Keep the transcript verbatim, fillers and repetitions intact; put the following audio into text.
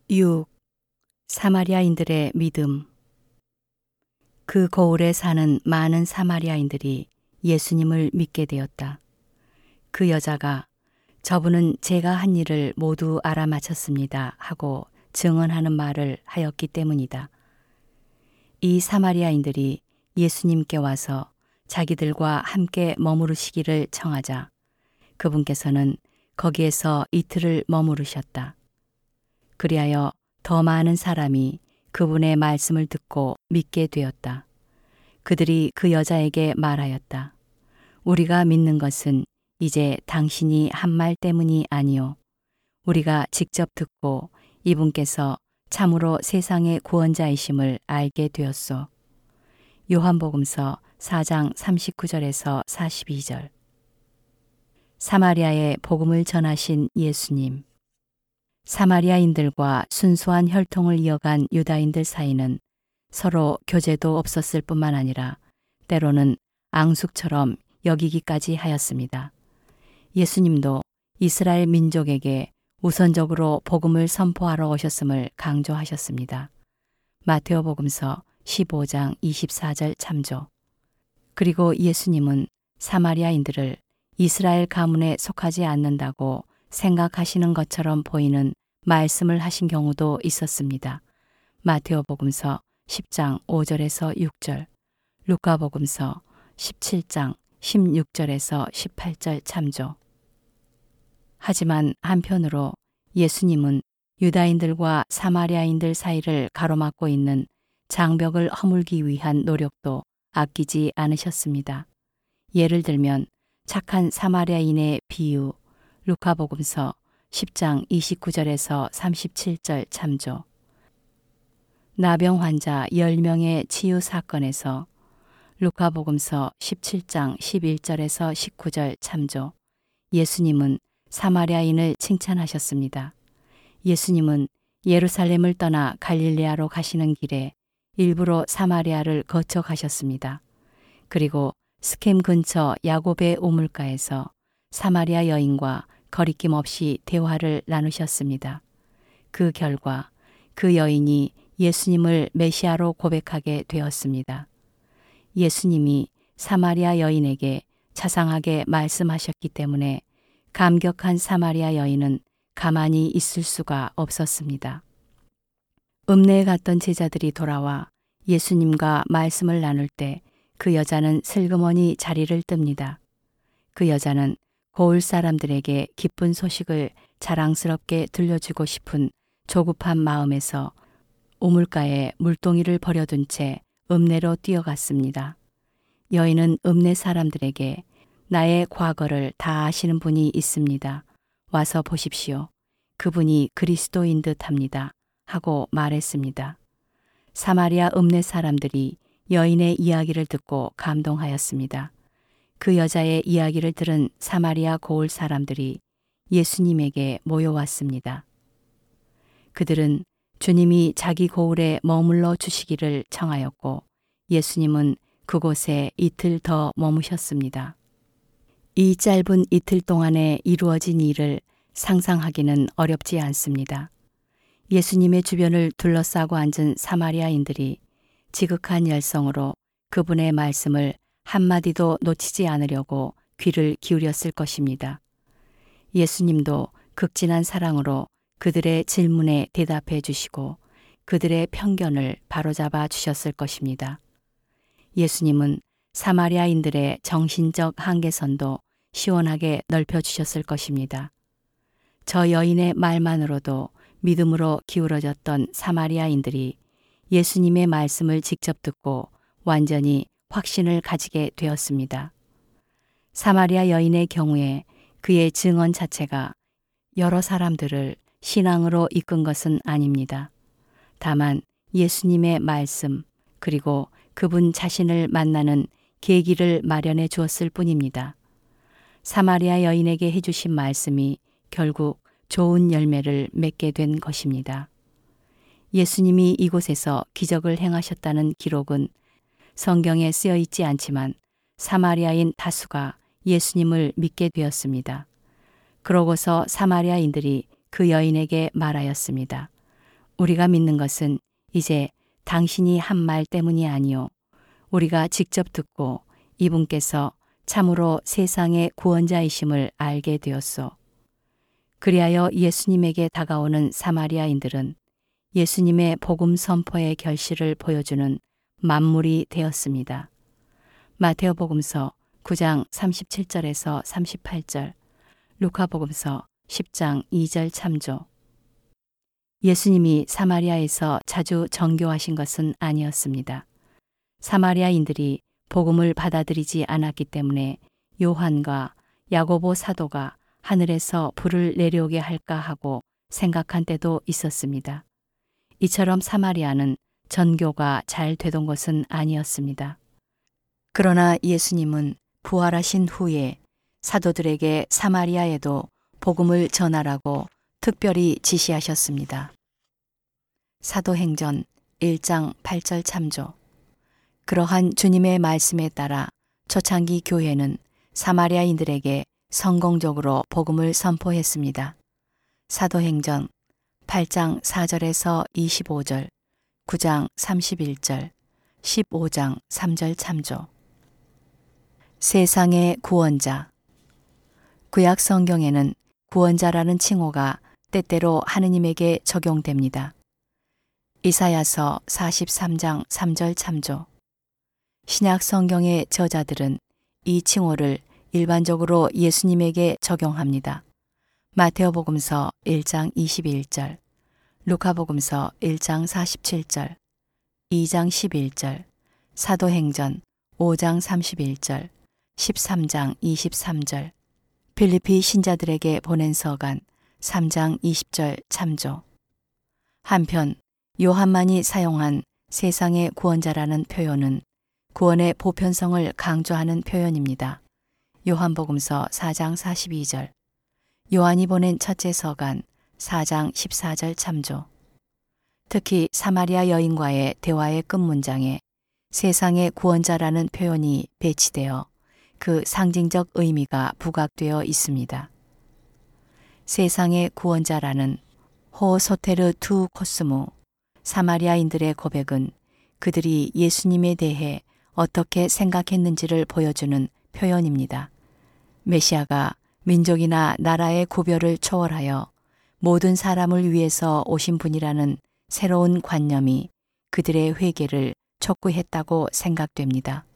육. 사마리아인들의 믿음. 그 거울에 사는 많은 사마리아인들이 예수님을 믿게 되었다. 그 여자가 저분은 제가 한 일을 모두 알아맞혔습니다 하고 증언하는 말을 하였기 때문이다. 이 사마리아인들이 예수님께 와서 자기들과 함께 머무르시기를 청하자 그분께서는 거기에서 이틀을 머무르셨다. 그리하여 더 많은 사람이 그분의 말씀을 듣고 믿게 되었다. 그들이 그 여자에게 말하였다. 우리가 믿는 것은 이제 당신이 한 말 때문이 아니요. 우리가 직접 듣고 이분께서 참으로 세상의 구원자이심을 알게 되었소. 요한복음서 사 장 삼십구 절에서 사십이 절. 사마리아에 복음을 전하신 예수님. 사마리아인들과 순수한 혈통을 이어간 유다인들 사이는 서로 교제도 없었을 뿐만 아니라 때로는 앙숙처럼 여기기까지 하였습니다. 예수님도 이스라엘 민족에게 우선적으로 복음을 선포하러 오셨음을 강조하셨습니다. 마테오복음서 십오 장 이십사 절 참조. 그리고 예수님은 사마리아인들을 이스라엘 가문에 속하지 않는다고 생각하시는 것처럼 보이는 말씀을 하신 경우도 있었습니다. 마테오복음서 십 장 오 절에서 육 절, 루카복음서 십칠 장 십육 절에서 십팔 절 참조. 하지만 한편으로 예수님은 유다인들과 사마리아인들 사이를 가로막고 있는 장벽을 허물기 위한 노력도 아끼지 않으셨습니다. 예를 들면 착한 사마리아인의 비유, 루카복음서 십 장 이십구 절에서 삼십칠 절 참조. 나병 환자 열 명의 치유 사건에서 루카복음서 십칠 장 십일 절에서 십구 절 참조. 예수님은 사마리아인을 칭찬하셨습니다. 예수님은 예루살렘을 떠나 갈릴레아로 가시는 길에 일부러 사마리아를 거쳐 가셨습니다. 그리고 스켐 근처 야곱의 우물가에서 사마리아 여인과 거리낌 없이 대화를 나누셨습니다. 그 결과 그 여인이 예수님을 메시아로 고백하게 되었습니다. 예수님이 사마리아 여인에게 자상하게 말씀하셨기 때문에 감격한 사마리아 여인은 가만히 있을 수가 없었습니다. 읍내에 갔던 제자들이 돌아와 예수님과 말씀을 나눌 때 그 여자는 슬그머니 자리를 뜹니다. 그 여자는 고을 사람들에게 기쁜 소식을 자랑스럽게 들려주고 싶은 조급한 마음에서 우물가에 물동이를 버려둔 채 읍내로 뛰어갔습니다. 여인은 읍내 사람들에게 나의 과거를 다 아시는 분이 있습니다. 와서 보십시오. 그분이 그리스도인 듯합니다. 하고 말했습니다. 사마리아 읍내 사람들이 여인의 이야기를 듣고 감동하였습니다. 그 여자의 이야기를 들은 사마리아 고을 사람들이 예수님에게 모여왔습니다. 그들은 주님이 자기 고을에 머물러 주시기를 청하였고 예수님은 그곳에 이틀 더 머무셨습니다. 이 짧은 이틀 동안에 이루어진 일을 상상하기는 어렵지 않습니다. 예수님의 주변을 둘러싸고 앉은 사마리아인들이 지극한 열성으로 그분의 말씀을 한마디도 놓치지 않으려고 귀를 기울였을 것입니다. 예수님도 극진한 사랑으로 그들의 질문에 대답해 주시고 그들의 편견을 바로잡아 주셨을 것입니다. 예수님은 사마리아인들의 정신적 한계선도 시원하게 넓혀 주셨을 것입니다. 저 여인의 말만으로도 믿음으로 기울어졌던 사마리아인들이 예수님의 말씀을 직접 듣고 완전히 확신을 가지게 되었습니다. 사마리아 여인의 경우에 그의 증언 자체가 여러 사람들을 신앙으로 이끈 것은 아닙니다. 다만 예수님의 말씀 그리고 그분 자신을 만나는 계기를 마련해 주었을 뿐입니다. 사마리아 여인에게 해주신 말씀이 결국 좋은 열매를 맺게 된 것입니다. 예수님이 이곳에서 기적을 행하셨다는 기록은 성경에 쓰여 있지 않지만 사마리아인 다수가 예수님을 믿게 되었습니다. 그러고서 사마리아인들이 그 여인에게 말하였습니다. 우리가 믿는 것은 이제 당신이 한 말 때문이 아니요 우리가 직접 듣고 이분께서 참으로 세상의 구원자이심을 알게 되었소. 그리하여 예수님에게 다가오는 사마리아인들은 예수님의 복음 선포의 결실을 보여주는 만물이 되었습니다. 마테오복음서 구 장 삼십칠 절에서 삼십팔 절, 루카복음서 십 장 이 절 참조. 예수님이 사마리아에서 자주 정교하신 것은 아니었습니다. 사마리아인들이 복음을 받아들이지 않았기 때문에 요한과 야고보 사도가 하늘에서 불을 내려오게 할까 하고 생각한 때도 있었습니다. 이처럼 사마리아는 전교가 잘 되던 것은 아니었습니다. 그러나 예수님은 부활하신 후에 사도들에게 사마리아에도 복음을 전하라고 특별히 지시하셨습니다. 사도행전 일 장 팔 절 참조. 그러한 주님의 말씀에 따라 초창기 교회는 사마리아인들에게 성공적으로 복음을 선포했습니다. 사도행전 팔 장 사 절에서 이십오 절, 구 장 삼십일 절, 십오 장 삼 절 참조. 세상의 구원자. 구약 성경에는 구원자라는 칭호가 때때로 하느님에게 적용됩니다. 이사야서 사십삼 장 삼 절 참조. 신약 성경의 저자들은 이 칭호를 일반적으로 예수님에게 적용합니다. 마테오복음서 일 장 이십일 절, 루카복음서 일 장 사십칠 절, 이 장 십일 절, 사도행전 오 장 삼십일 절, 십삼 장 이십삼 절, 빌립비 신자들에게 보낸 서간 삼 장 이십 절 참조. 한편 요한만이 사용한 세상의 구원자라는 표현은 구원의 보편성을 강조하는 표현입니다. 요한복음서 사 장 사십이 절, 요한이 보낸 첫째 서간 사 장 십사 절 참조. 특히 사마리아 여인과의 대화의 끝문장에 세상의 구원자라는 표현이 배치되어 그 상징적 의미가 부각되어 있습니다. 세상의 구원자라는 호소테르 투 코스무, 사마리아인들의 고백은 그들이 예수님에 대해 어떻게 생각했는지를 보여주는 표현입니다. 메시아가 민족이나 나라의 구별을 초월하여 모든 사람을 위해서 오신 분이라는 새로운 관념이 그들의 회개를 촉구했다고 생각됩니다.